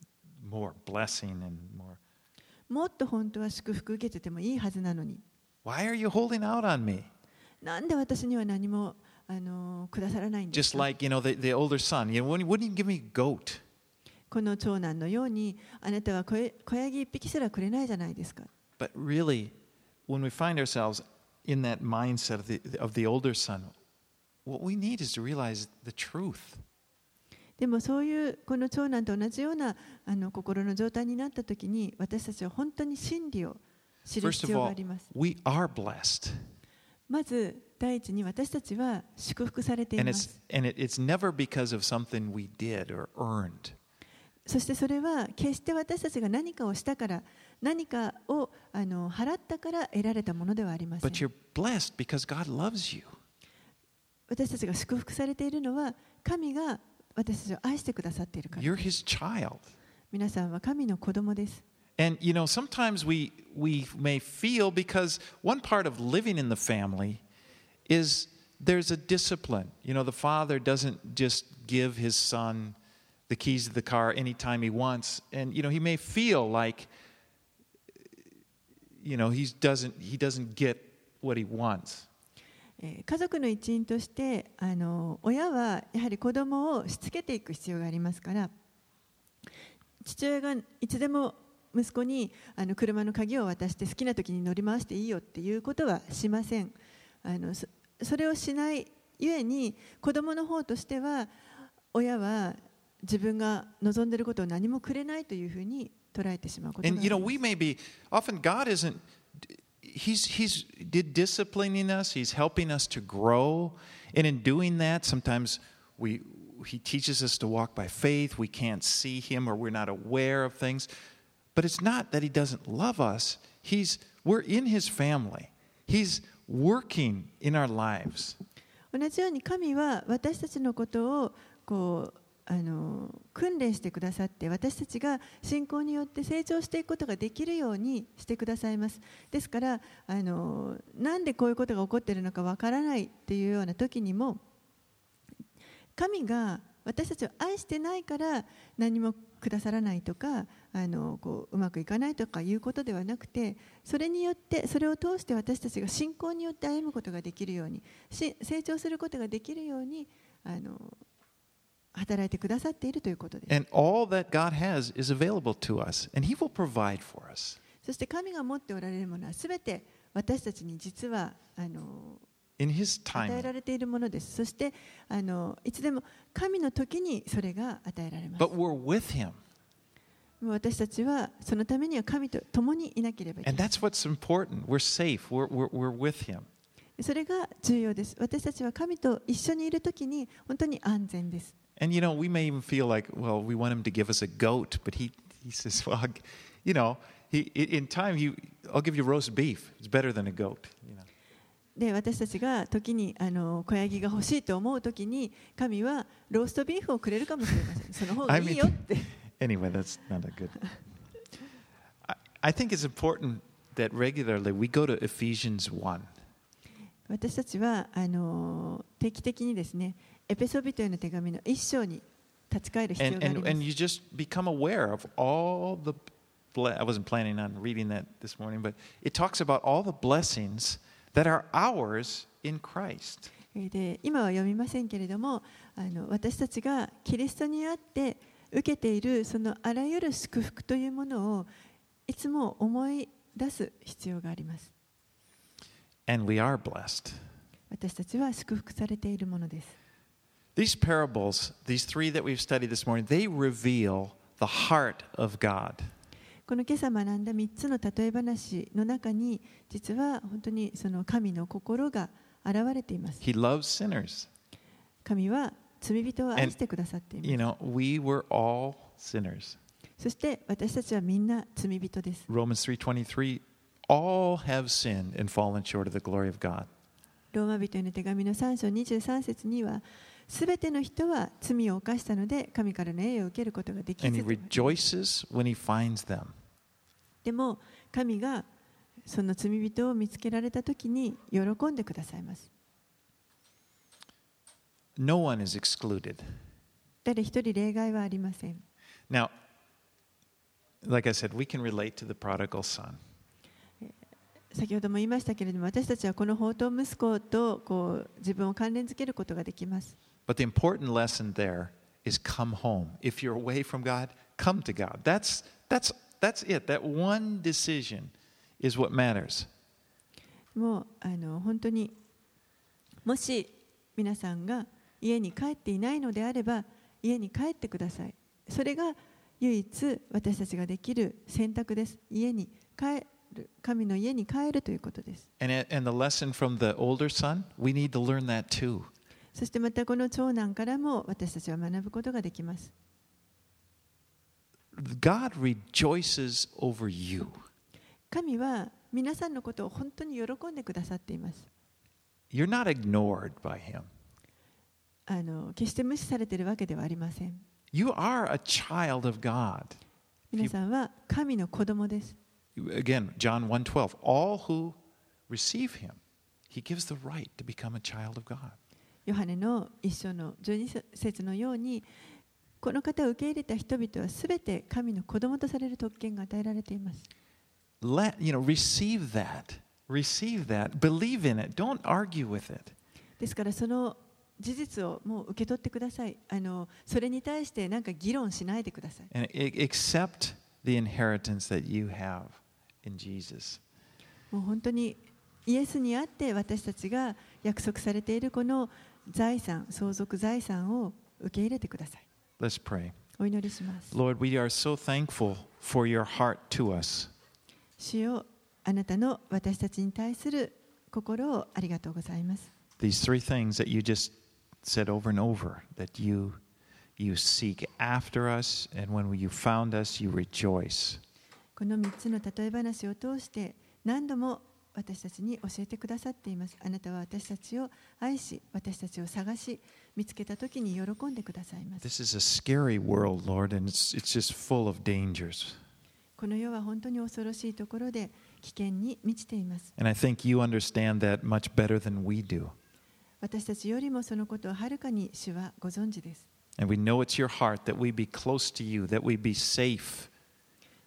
more blessing and more. もっと本当は祝福受けててもいいはずなのに、 Why are you holding out on me? なんで私には何もくださらないんですか。 Just like, the older son, wouldn't you give me a goat? この長男のように、あなたは子ヤギ一匹すらくれないじゃないですか。 But really, when we find ourselves in that mindset of the older son, what we need is to realize the truth. でもそういうこの長男と同じような心の状態になったときに、私たちは本当に真理を知る First 必 of 要が all, あります。 we are blessed. まず第一に私たちは祝福されてい And ます。 it's never because of something we did or earned. そしてそれは決して私たちが何かをしたから、何かを払ったから得られたものではありません。 But you're blessed because God loves you. 私たちが祝福されているのは、神が私たちを愛してくださっているから。 You're His child. 皆さんは神の子供です。 And sometimes we may feel, because one part of living in the family is there's a discipline. The father doesn't just give his son the keys to the car anytime he wants, and he may feel like he doesn't get what he wants. 家族の一員として親はやはり子供をしつけていく必要がありますから、父親がいつでも息子に車の鍵を渡して好きな時に乗り回していいよっていうことはしません。それをしないゆえに、子供の方としては親は自分が望んでいることを何もくれないというふうに捉えてしまうことがあ And ります。 we may be often God isn't. He's disciplining us. He's helping us to grow, and in doing that, sometimes He teaches us to walk by faith. We can't see Him, or we're not aware of things. But it's not that He doesn't love us. We're in His family. He's working in our lives. 同じように神は私たちのことを訓練してくださって、私たちが信仰によって成長していくことができるようにしてくださいます。ですからなんでこういうことが起こっているのかわからないっていうような時にも、神が私たちを愛してないから何もくださらないとか、 こううまくいかないとかいうことではなくて、それによってそれを通して私たちが信仰によって歩むことができるように、成長することができるように働いてくださっているということです。 And all that God has is available to us, and He will provide for us. そして神が持っておられるものはすべて私たちに実は In His 与えら time. れているものです。そしていつでも神の時にそれが与えられます。 But we're with Him. もう私たちはそのためには神と共にいなければいけ And ない。 that's what's important. We're safe. We're with Him. それが重要です。私たちは神と一緒にいるときに本当に安全です。 And you know, we may even feel like, well, we want Him to give us a goat, but He says, well, you know, in time, I'll give you roast beef. It's better than a goat. You know. で、私たちが時に小ヤギが欲しいと思うときに神はローストビーフをくれるかもしれません。その方がいいよって。 Anyway, that's not a good. I think it's important that regularly we go to Ephesians 1. 私たちは定期的にですね、エペソビトへの手紙の1章に立ち返る必要があります。 And you just become aware of all the. I wasn't planning on reading that this morning, but it talks about all the blessings that are ours in Christ. で、今は読みませんけれども、私たちがキリストにあって受けているそのあらゆる祝福というものをいつも思い出す必要があります。 And we are blessed. 私たちは祝福されているものです。 These parables, these three that we've studied this morning, they reveal the heart of God. この今朝学んだ3つの例え話の中に、実は本当にその神の心が現れています。 He loves sinners. 神は罪人を愛してくださっています。 You know, we were all sinners. そして私たちはみんな罪人です。 Romans 3:23, all have sinned and fallen short of the glory of God. ローマ人への手紙の3章23節には、すべての人は罪を犯したので神からの栄誉を受けることができ And he ず、 rejoices when he finds them. でも神がその罪人を見つけられたときに喜んでくださいます。 No one is excluded. 誰一人例外はありません。 Now, like I said, we can relate to the prodigal son. 先ほども言いましたけれども、私たちはこの放蕩息子と自分を関連づけることができます。 But the important lesson there is come home. If you're away from God, come to God. That's it. That one decision is what matters. もう本当にもし皆さんが家に帰っていないのであれば家に帰ってください。それが唯一私たちができる選択です。家に帰る、神の家に帰るということです。 And the lesson from the older son, we need to learn that too. そしてまたこの長男からも私たちは学ぶことができます。 God rejoices over you. 神は皆さんのことを本当に喜んでくださっています。 You're not ignored by him. 決して無視されているわけではありません。 You are a child of God. 皆さんは神の子供です。 Again, John 1:12. All who receive him, he gives the right to become a child of God. ヨハネの一章の12節のように、この方を受け入れた人々はすべて神の子供とされる特権が与えられています。 Receive that. Receive that. Believe in it. Don't argue with it. ですからその事実をもう受け取ってください。それに対して何か議論しないでください。 And accept the inheritance that you have in Jesus. もう本当にイエスにあって私たちが約束されているこの財産、相続財産を受け入れてください。 Let's pray. お祈りします。 Lord, we are so thankful for your heart to us. 主よ、あなたの私たちに対する心をありがとうございます。 These three things that you just said over and over, that you seek after us, and when you found us, you rejoice. この3つの例え話を通して何度も私たちに教えてくださっています。あなたは私たちを愛し、私たちを探し、見つけたときに喜んでくださいます。 This is a scary world, Lord, and it's just full of dangers. この世は本当に恐ろしいところで危険に満ちています。 And I think you understand that much better than we do. 私たちよりもそのことをはるかに主はご存知です。 And we know it's your heart that we be close to you, that we be safe.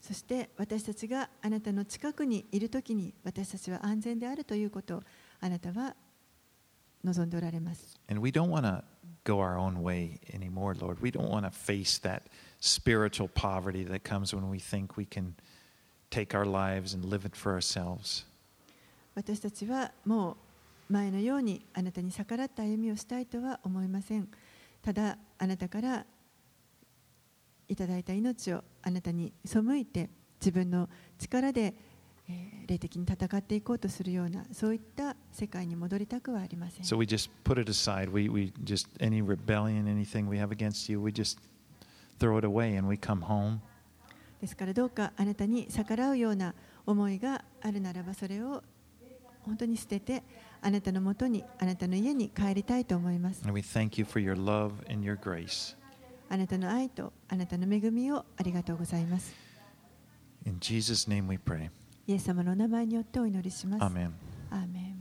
そして私たちがあなたの近くにいるときに私たちは安全であるということをあなたは望んでおられます。 And we don't want to go our own way anymore, Lord. We don't want to face that spiritual poverty that comes when we think we can take our lives and live it for ourselves. 私たちはもう前のようにあなたに逆らった歩みをしたいとは思いません。ただあなたからいただいた命をあなたに背いて自分の力で霊的に戦っていこうとするようなそういった世界に戻りたくはありません。 So we just put it aside. We just, any rebellion, anything we have against you, we just throw it away and we come home. ですからどうかあなたに逆らうような思いがあるならばそれを本当に捨ててあなたのもとにあなたの家に帰りたいと思います。 And we thank you for your love and your grace. あなたの愛とあなたの恵みをありがとうございます。 In Jesus' name we pray. イエス様のお名前によってお祈りします。 Amen. アーメン。